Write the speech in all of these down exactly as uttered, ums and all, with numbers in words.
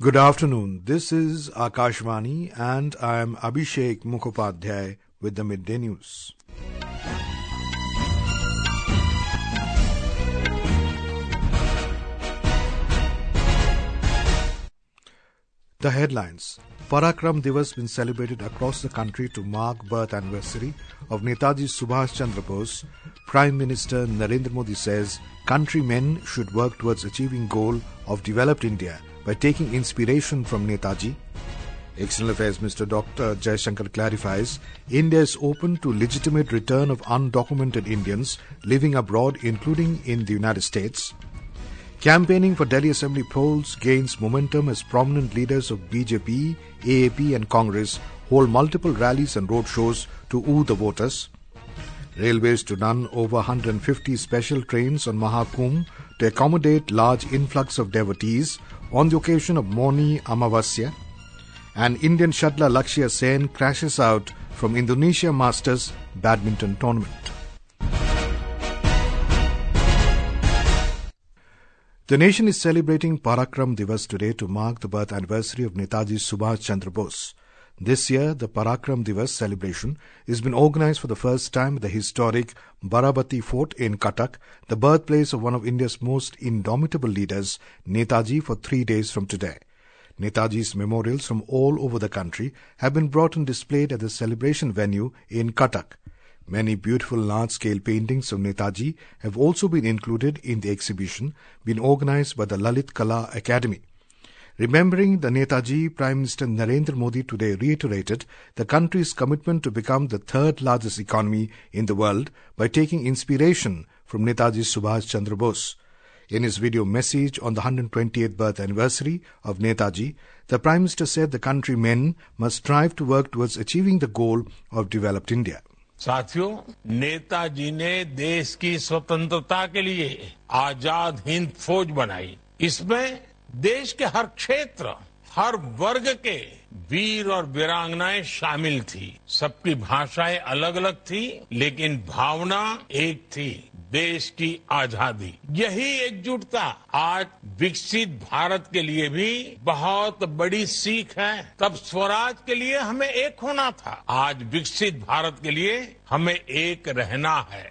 Good afternoon. This is Akashvani and I am Abhishek Mukhopadhyay with the Midday News. The headlines. Parakram Divas been celebrated across the country to mark birth anniversary of Netaji Subhash Chandra Bose. Prime Minister Narendra Modi says countrymen should work towards achieving goal of developed India by taking inspiration from Netaji. External Affairs Minister Doctor Jaishankar clarifies India is open to legitimate return of undocumented Indians living abroad, including in the United States. Campaigning for Delhi Assembly polls gains momentum as prominent leaders of B J P, A A P and Congress hold multiple rallies and roadshows to woo the voters. Railways to run over one hundred fifty special trains on Mahakumbh to accommodate large influx of devotees on the occasion of Mauni Amavasya. And Indian shuttler Lakshya Sen crashes out from Indonesia Masters Badminton Tournament. The nation is celebrating Parakram Divas today to mark the birth anniversary of Netaji Subhash Chandra Bose. This year, the Parakram Divas celebration has been organized for the first time at the historic Barabati Fort in Cuttack, the birthplace of one of India's most indomitable leaders, Netaji, for three days from today. Netaji's memorials from all over the country have been brought and displayed at the celebration venue in Cuttack. Many beautiful large-scale paintings of Netaji have also been included in the exhibition, been organized by the Lalit Kala Academy. Remembering the Netaji, Prime Minister Narendra Modi today reiterated the country's commitment to become the third largest economy in the world by taking inspiration from Netaji Subhash Chandra Bose. In his video message on the one hundred twentieth birth anniversary of Netaji, the Prime Minister said the countrymen must strive to work towards achieving the goal of developed India. साथियों, नेताजी ने देश की स्वतंत्रता के लिए आजाद हिंद फौज बनाई। इसमें देश के हर क्षेत्र, हर वर्ग के वीर और वीरांगनाएं शामिल थी। सबकी भाषाएं अलग अलग थी, लेकिन भावना एक थी, देश की आजादी। यही एकजुटता आज विकसित भारत के लिए भी बहुत बड़ी सीख है। तब स्वराज के लिए हमें एक होना था, आज विकसित भारत के लिए हमें एक रहना है।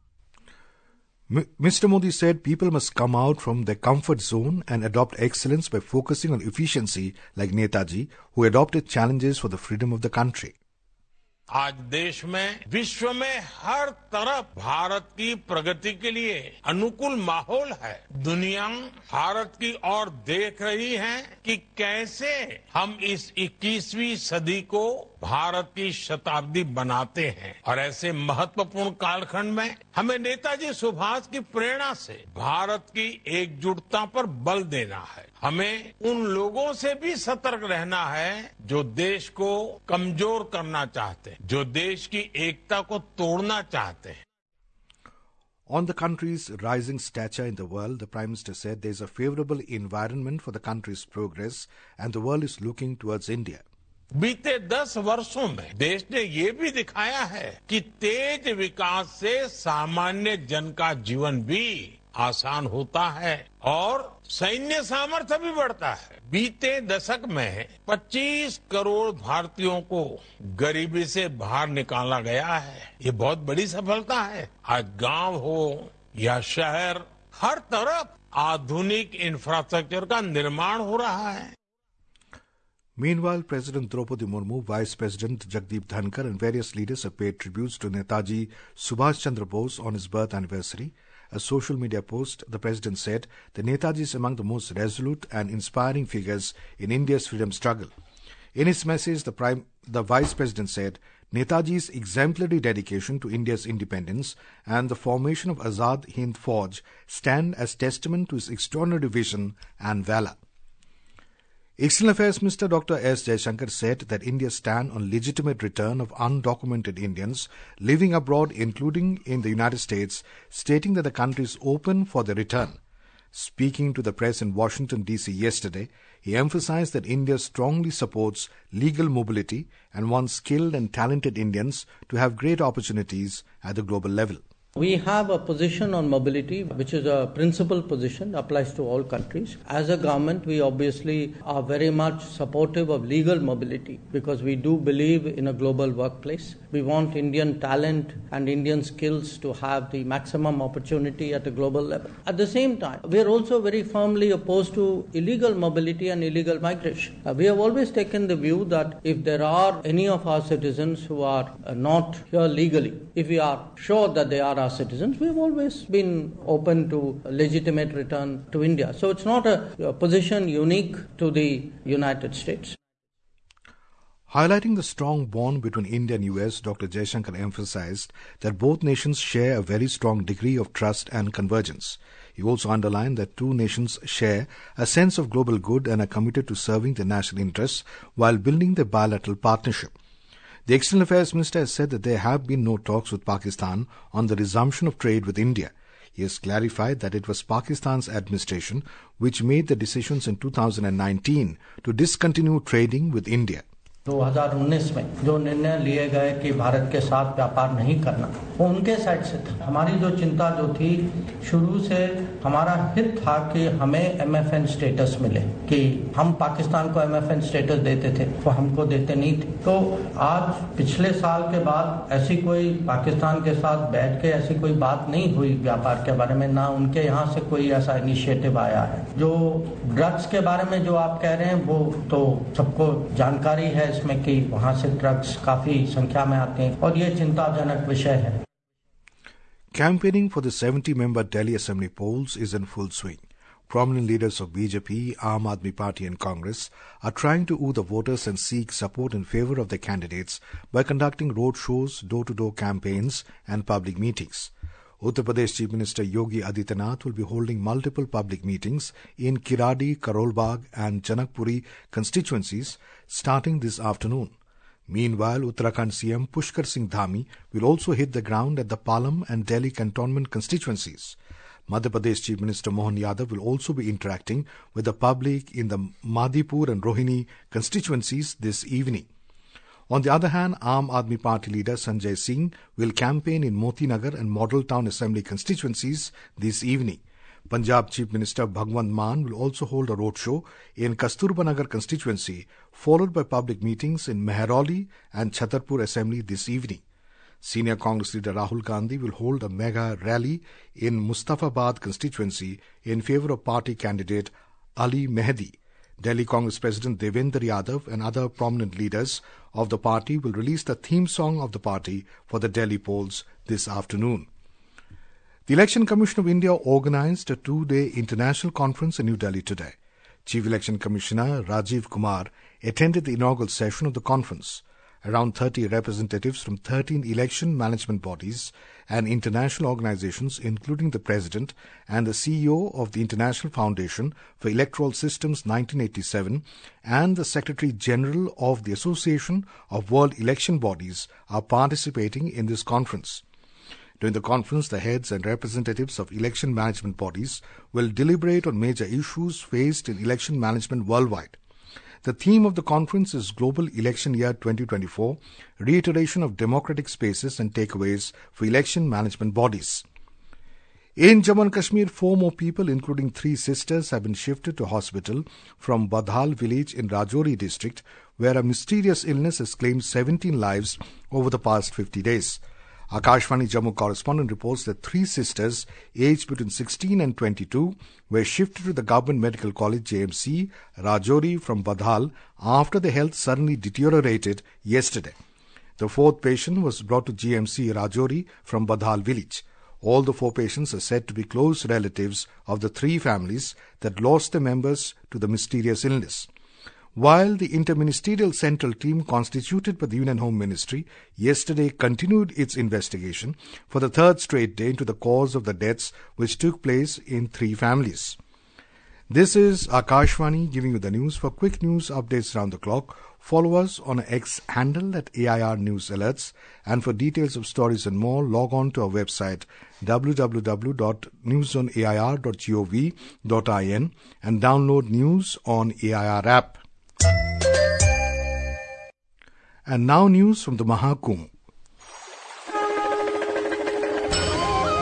Mister Modi said people must come out from their comfort zone and adopt excellence by focusing on efficiency like Netaji, who adopted challenges for the freedom of the country. आज देश में, विश्व में हर तरफ भारत की प्रगति के लिए अनुकूल माहौल है। दुनिया भारत की ओर देख रही है कि कैसे हम इस इक्कीसवीं सदी को भारत की शताब्दी बनाते हैं। और ऐसे महत्वपूर्ण कालखंड में हमें नेताजी सुभाष की प्रेरणा से भारत की एकजुटता पर बल देना है। हमें उन लोगों से भी सतर्क रहना है जो देश को कमजोर करना चाहते हैं, जो देश की एकता को तोड़ना चाहते हैं। On the country's rising stature in the world, the Prime Minister said there is a favorable environment for the country's progress and the world is looking towards India. बीते दस वर्षों में देश ने ये भी दिखाया है कि तेज विकास से सामान्य जन का जीवन भी आसान होता है और सैन्य सामर्थ्य भी बढ़ता है। बीते दशक में पच्चीस करोड़ भारतीयों को गरीबी से बाहर निकाला गया है। ये बहुत बड़ी सफलता है। आज गांव हो या शहर, हर तरफ आधुनिक इंफ्रास्ट्रक्चर का निर्माण हो रहा है। Meanwhile, President Draupadi Murmu, Vice President Jagdeep Dhankar and various leaders have paid tributes to Netaji Subhash Chandra Bose on his birth anniversary. A social media post, the President said that Netaji is among the most resolute and inspiring figures in India's freedom struggle. In his message, the, Prime, the Vice President said, Netaji's exemplary dedication to India's independence and the formation of Azad Hind Fauj stand as testament to his extraordinary vision and valor. External Affairs Minister Doctor S. Jaishankar said that India stands on legitimate return of undocumented Indians living abroad, including in the United States, stating that the country is open for their return. Speaking to the press in Washington, D C yesterday, he emphasized that India strongly supports legal mobility and wants skilled and talented Indians to have great opportunities at the global level. We have a position on mobility, which is a principal position, applies to all countries. As a government, we obviously are very much supportive of legal mobility because we do believe in a global workplace. We want Indian talent and Indian skills to have the maximum opportunity at a global level. At the same time, we are also very firmly opposed to illegal mobility and illegal migration. Uh, we have always taken the view that if there are any of our citizens who are uh, not here legally, if we are sure that they are our citizens, we have always been open to a legitimate return to India. So it's not a, a position unique to the United States. Highlighting the strong bond between India and U S, Doctor Jaishankar emphasized that both nations share a very strong degree of trust and convergence. He also underlined that two nations share a sense of global good and are committed to serving their national interests while building their bilateral partnership. The External Affairs Minister has said that there have been no talks with Pakistan on the resumption of trade with India. He has clarified that it was Pakistan's administration which made the decisions in two thousand nineteen to discontinue trading with India. दो हज़ार उन्नीस में जो निर्णय लिए गए कि भारत के साथ व्यापार नहीं करना, वो उनके साइड से था। हमारी जो चिंता जो थी शुरू से, हमारा हित था कि हमें एमएफएन स्टेटस मिले, कि हम पाकिस्तान को एमएफएन स्टेटस देते थे, वो हमको देते नहीं थे। तो आज पिछले साल के बाद ऐसी कोई पाकिस्तान के साथ बैठ के ऐसी कोई बात नहीं हुई व्यापार के बारे में, ना उनके यहाँ से कोई ऐसा इनिशिएटिव आया है। जो ड्रग्स के बारे में जो आप कह रहे हैं वो तो सबको जानकारी है इसमें कि वहां से ड्रग्स काफी संख्या में आते हैं और ये चिंताजनक विषय है। Campaigning for the seventy-member Delhi Assembly polls is in full swing. Prominent leaders of B J P, Aam Aadmi Party and Congress are trying to woo the voters and seek support in favor of their candidates by conducting road shows, door-to-door campaigns and public meetings. Uttar Pradesh Chief Minister Yogi Adityanath will be holding multiple public meetings in Kiradi, Karol Bagh and Janakpuri constituencies starting this afternoon. Meanwhile, Uttarakhand C M Pushkar Singh Dhami will also hit the ground at the Palam and Delhi cantonment constituencies. Madhya Pradesh Chief Minister Mohan Yadav will also be interacting with the public in the Madipur and Rohini constituencies this evening. On the other hand, Aam Aadmi Party leader Sanjay Singh will campaign in Moti Nagar and Model Town Assembly constituencies this evening. Punjab Chief Minister Bhagwant Mann will also hold a roadshow in Kasturba Nagar constituency, followed by public meetings in Mehrauli and Chhatarpur Assembly this evening. Senior Congress leader Rahul Gandhi will hold a mega rally in Mustafabad constituency in favour of party candidate Ali Mehdi. Delhi Congress President Devendra Yadav and other prominent leaders of the party will release the theme song of the party for the Delhi polls this afternoon. The Election Commission of India organized a two-day international conference in New Delhi today. Chief Election Commissioner Rajiv Kumar attended the inaugural session of the conference. Around thirty representatives from thirteen election management bodies and international organizations, including the President and the C E O of the International Foundation for Electoral Systems nineteen eighty-seven and the Secretary General of the Association of World Election Bodies, are participating in this conference. During the conference, the heads and representatives of election management bodies will deliberate on major issues faced in election management worldwide. The theme of the conference is Global Election Year twenty twenty-four, reiteration of democratic spaces and takeaways for election management bodies. In Jammu and Kashmir, four more people, including three sisters, have been shifted to hospital from Badhal village in Rajouri district, where a mysterious illness has claimed seventeen lives over the past fifty days. Akashvani Jammu correspondent reports that three sisters, aged between sixteen and twenty-two, were shifted to the Government Medical College J M C, Rajouri from Badhal after their health suddenly deteriorated yesterday. The fourth patient was brought to G M C Rajouri from Badhal village. All the four patients are said to be close relatives of the three families that lost their members to the mysterious illness. While the interministerial central team constituted by the Union Home Ministry yesterday continued its investigation for the third straight day into the cause of the deaths which took place in three families. This is Akashvani giving you the news. For quick news updates around the clock, follow us on our X handle at A I R News Alerts, and for details of stories and more, log on to our website w w w dot news on a i r dot gov dot in and download news on A I R app. And now news from the Mahakumbh.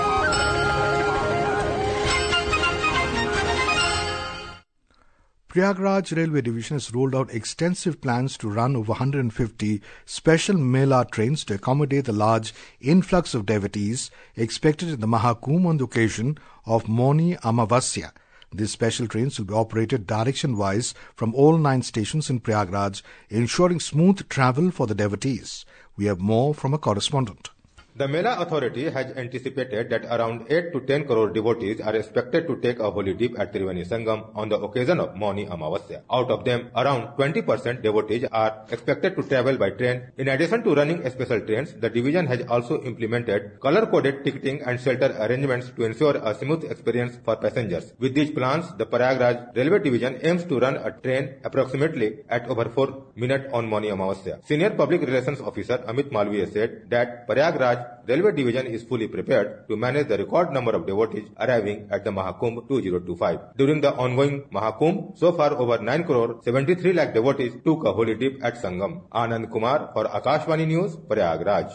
Prayagraj Railway Division has rolled out extensive plans to run over one hundred fifty special Mela trains to accommodate the large influx of devotees expected in the Mahakumbh on the occasion of Mauni Amavasya. These special trains will be operated direction-wise from all nine stations in Prayagraj, ensuring smooth travel for the devotees. We have more from a correspondent. The Mela Authority has anticipated that around eight to ten crore devotees are expected to take a holy dip at Triveni Sangam on the occasion of Mauni Amavasya. Out of them, around twenty percent devotees are expected to travel by train. In addition to running special trains, the division has also implemented color-coded ticketing and shelter arrangements to ensure a smooth experience for passengers. With these plans, the Prayagraj Railway Division aims to run a train approximately at over four minutes on Mauni Amavasya. Senior Public Relations Officer Amit Malviya said that Prayagraj Railway Division is fully prepared to manage the record number of devotees arriving at the Mahakumbh twenty twenty-five. During the ongoing Mahakumbh, so far over nine crore seventy-three lakh devotees took a holy dip at Sangam. Anand Kumar for Akashvani News, Prayagraj.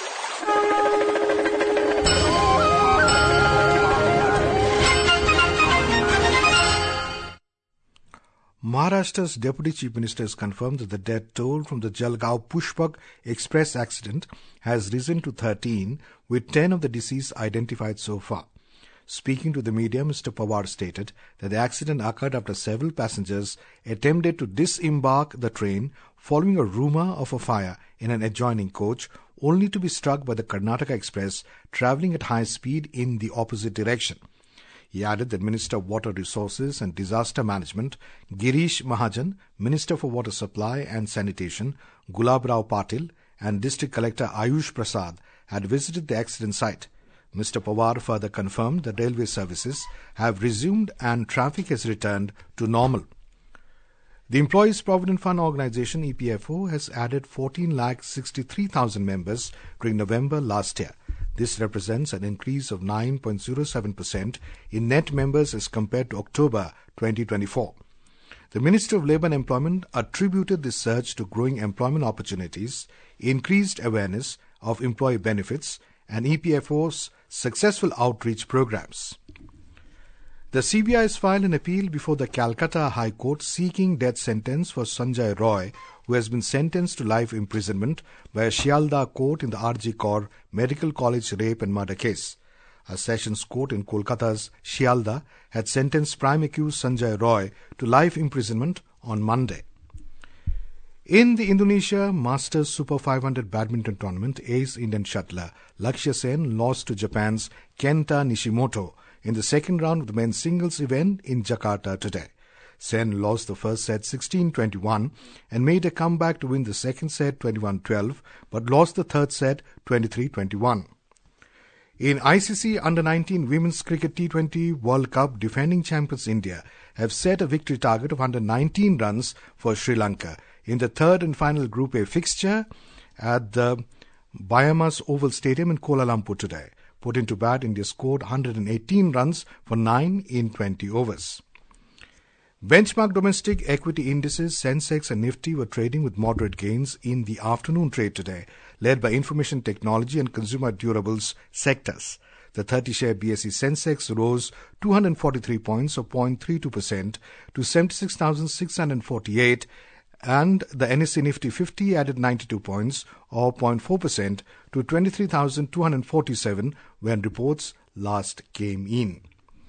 Maharashtra's Deputy Chief Minister has confirmed that the death toll from the Jalgaon Pushpak Express accident has risen to thirteen, with ten of the deceased identified so far. Speaking to the media, Mister Pawar stated that the accident occurred after several passengers attempted to disembark the train following a rumor of a fire in an adjoining coach, only to be struck by the Karnataka Express travelling at high speed in the opposite direction. He added that Minister of Water Resources and Disaster Management, Girish Mahajan, Minister for Water Supply and Sanitation, Gulab Rao Patil, and District Collector Ayush Prasad had visited the accident site. Mister Pawar further confirmed that railway services have resumed and traffic has returned to normal. The Employees Provident Fund Organization, E P F O, has added fourteen lakh sixty-three thousand members during November last year. This represents an increase of nine point zero seven percent in net members as compared to October twenty twenty-four. The Ministry of Labour and Employment attributed this surge to growing employment opportunities, increased awareness of employee benefits, and E P F O's successful outreach programs. The C B I has filed an appeal before the Calcutta High Court seeking death sentence for Sanjay Roy, who has been sentenced to life imprisonment by a Shialda court in the R G Kaur Medical College rape and murder case. A sessions court in Kolkata's Shialda had sentenced prime accused Sanjay Roy to life imprisonment on Monday. In the Indonesia Masters Super five hundred badminton tournament, ace Indian shuttler Lakshya Sen lost to Japan's Kenta Nishimoto in the second round of the men's singles event in Jakarta today. Sen lost the first set sixteen twenty-one and made a comeback to win the second set twenty-one twelve, but lost the third set twenty-three twenty-one. In I C C Under nineteen Women's Cricket T twenty World Cup, defending champions India have set a victory target of one hundred nineteen runs for Sri Lanka in the third and final Group A fixture at the Bahamas Oval Stadium in Kuala Lumpur today. Put into bat, India scored one hundred eighteen runs for nine in twenty overs. Benchmark domestic equity indices Sensex and Nifty were trading with moderate gains in the afternoon trade today, led by information technology and consumer durables sectors. The thirty-share B S E Sensex rose two hundred forty-three points or zero point three two percent to seventy-six thousand six hundred forty-eight, and the N S E Nifty fifty added ninety-two points or zero point four percent to twenty-three thousand two hundred forty-seven when reports last came in.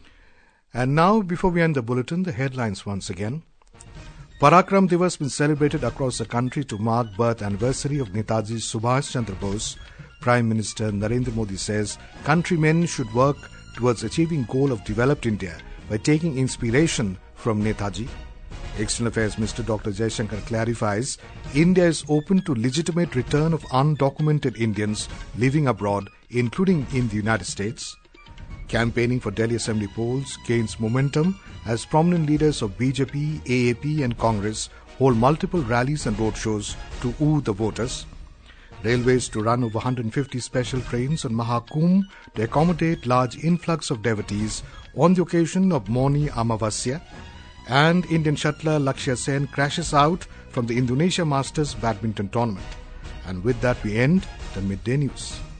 And now, before we end the bulletin, the headlines once again. Parakram Divas been celebrated across the country to mark birth anniversary of Netaji Subhash Chandra Bose. Prime Minister Narendra Modi says countrymen should work towards achieving goal of developed India by taking inspiration from Netaji. External Affairs Minister Doctor Jaishankar clarifies India is open to legitimate return of undocumented Indians living abroad, including in the United States. Campaigning for Delhi Assembly polls gains momentum as prominent leaders of B J P, A A P and Congress hold multiple rallies and roadshows to woo the voters. Railways to run over one hundred fifty special trains on Mahakumbh to accommodate large influx of devotees on the occasion of Mauni Amavasya. And Indian shuttler Lakshya Sen crashes out from the Indonesia Masters badminton tournament. And with that we end the Midday News.